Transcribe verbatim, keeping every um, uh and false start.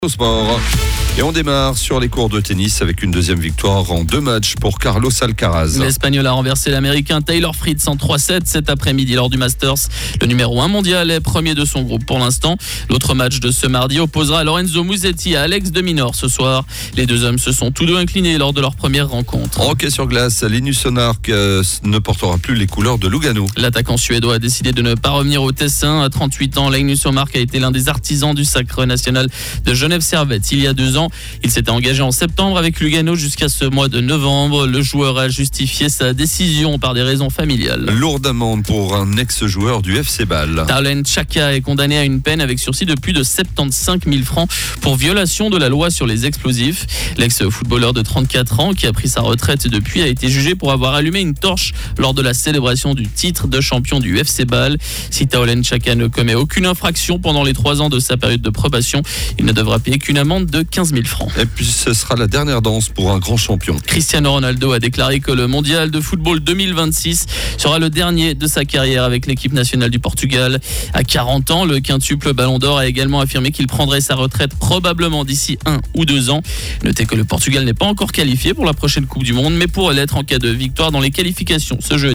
Au sport. Et on démarre sur les cours de tennis avec une deuxième victoire en deux matchs pour Carlos Alcaraz. L'Espagnol a renversé l'Américain Taylor Fritz en trois sept cet après-midi lors du Masters. Le numéro un mondial est premier de son groupe pour l'instant. L'autre match de ce mardi opposera Lorenzo Musetti à Alex de Minaur ce soir. Les deux hommes se sont tous deux inclinés lors de leur première rencontre. En hockey sur glace, Linus Sonark euh, ne portera plus les couleurs de Lugano. L'attaquant suédois a décidé de ne pas revenir au Tessin. À trente-huit ans, Linus Sonark a été l'un des artisans du sacre national de Genève-Servette il y a deux ans. Il s'était engagé en septembre avec Lugano jusqu'à ce mois de novembre. Le joueur a justifié sa décision par des raisons familiales. Lourde amende pour un ex-joueur du F C Bâle. Talent Chaka est condamné à une peine avec sursis de plus de soixante-quinze mille francs pour violation de la loi sur les explosifs. L'ex-footballeur de trente-quatre ans qui a pris sa retraite depuis a été jugé pour avoir allumé une torche lors de la célébration du titre de champion du F C Bâle. Si Talent Chaka ne commet aucune infraction pendant les trois ans de sa période de probation, il ne devra payer qu'une amende de quinze mille francs. Et puis ce sera la dernière danse pour un grand champion. Cristiano Ronaldo a déclaré que le mondial de football deux mille vingt-six sera le dernier de sa carrière avec l'équipe nationale du Portugal. À quarante ans, le quintuple Ballon d'Or a également affirmé qu'il prendrait sa retraite probablement d'ici un ou deux ans. Notez que le Portugal n'est pas encore qualifié pour la prochaine Coupe du Monde, mais pourrait l'être en cas de victoire dans les qualifications ce jeudi.